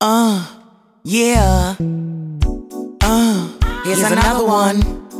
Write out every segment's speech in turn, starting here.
Yeah. Here's another one.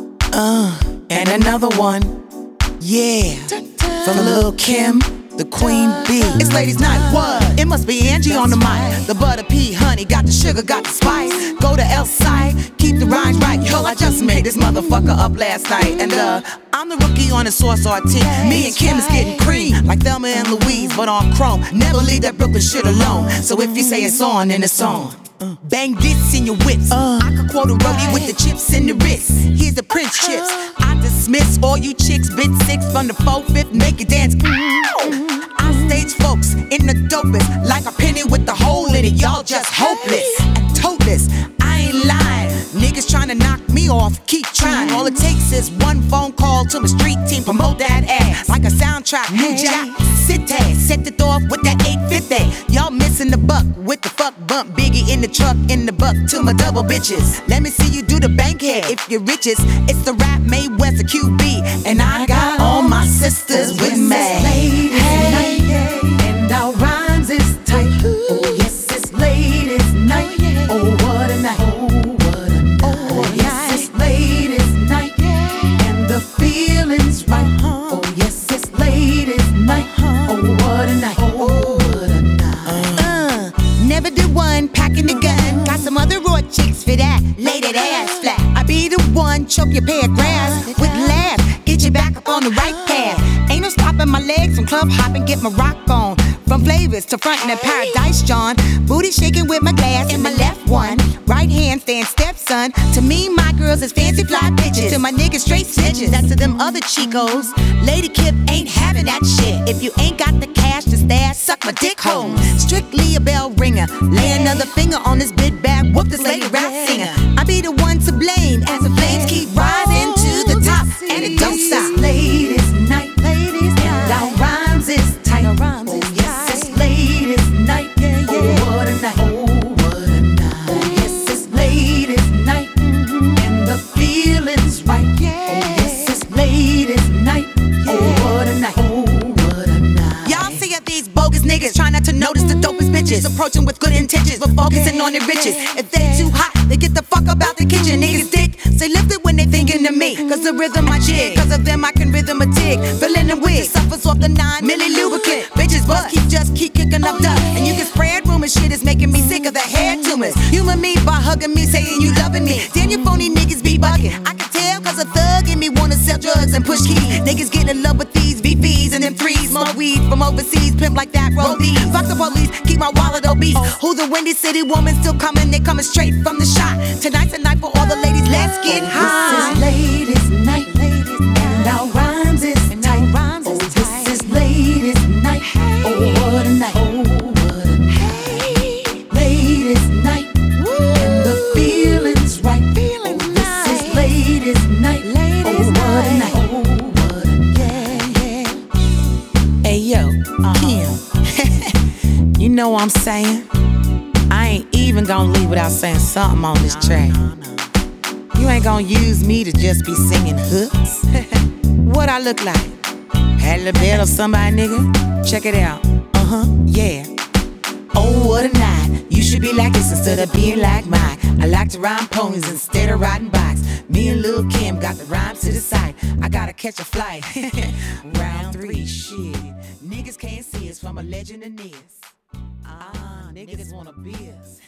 And another one. Yeah. From Lil' Kim, the Queen Bee. It's ladies' night, what? It must be Angie on the mic. The butter pea, honey, got the sugar, got the spice. Go to Elside, keep the rhymes right. Yo, I just made this motherfucker up last night. And I'm the rookie on the Sauce RT. Me and Kim is getting cream, like Thelma and Louise, but on chrome. Never leave that Brooklyn shit alone. So if you say it's on, then it's on. Bang this in your whips. I could quote a roadie with the chips in the wrist. Here's the Prince chips. I dismiss all you chicks, bit 6 from the 4/5, make it dance. I stage folks in the dopest, like a penny with the hole in it. Y'all just hopeless and toteless. I ain't lying. Niggas trying to knock me off, keep trying. All it takes is one phone call to my street team, promote that ass like a soundtrack. New Jack, sit tight, set it off with that 850. Y'all missing the buck with the fuck bump. Biggie in the truck, in the buck to my double bitches. Let me see you do the bankhead if you're richest. It's the rap Mayweather QB, and I got all my sisters with me. Hey, and our rhymes is tight. Oh yes, it's ladies' night. Oh what a night. Oh yes, it's ladies' night. And the feeling's right. Oh yes, it's ladies' night. Oh what a night. Oh what a night. Never did one, packing the gun. Got some other raw chicks for that. Lay that ass flat. I be the one, choke your pair of grass with laugh. Get you back up on the right path. Ain't no stopping my legs from club hopping, get my rock on. From flavors to frontin' in Paradise, John. Booty shaking with my glass in my left one. Right hand stand stepson. To me, my girls is fancy fly bitches. To my niggas, straight snitches. That's to them other chicos. Lady Kip ain't having that shit. If you ain't got the cash to stash, suck my dick hole. Strictly a bell ringer. Lay another finger on this big bag. Whoop this lady rap singer. I be the one to blame as the flames keep rising to the top. And it don't stop. Ladies' night. And our rhymes is tight. Oh yes, it's ladies' night. Oh what a night. Oh what a night. Oh yes, it's ladies' night. And the feeling's right. Oh yes, it's ladies' night. Oh what a night. Oh what a night. Y'all see at these bogus niggas try not to notice the dopest bitches approaching with good intentions but focusing on their riches. If they too hot, they get the fuck up out the kitchen. Niggas dick, say lift it when they thinking of me. Cause the rhythm I jig, cause of them I can rhythm a tig. Filling the wig, suffers off the 9 milli lubricant. Bitches bust, keep kicking up dust. And you can spread rumors, shit is making me sick of the hair tumors. Humor me by hugging me, saying you loving me. Damn, you phony niggas be bugging. I can tell cause a thug in me wanna sell drugs and push keys. Niggas get in love with these VVs and them threes. Smoke weed from overseas, pimp like that, roll these. Fuck the police, keep my wallet obese. Who's the Windy City woman still coming? They coming straight from the shot. Tonight's a night for all the ladies, let's get high. This is ladies' night, and our rhymes is tight. Oh, this is ladies' night. Oh, what a night. Oh, what a night. Ladies' night, and the feeling's right. Oh, this is ladies' night. Oh, what a night. Oh, what a night. Hey, yo, Kim. You know what I'm saying? I ain't even gonna leave without saying something on this track. You ain't gonna use me to just be singing hooks. What I look like? Had a bed of somebody, nigga? Check it out. Yeah. Oh, what a night. You should be like this instead of being like mine. I like to rhyme ponies instead of riding bikes. Me and Lil' Kim got the rhymes to the side. I gotta catch a flight. Round 3, shit. Niggas can't see us from a legend in this. Niggas wanna be us.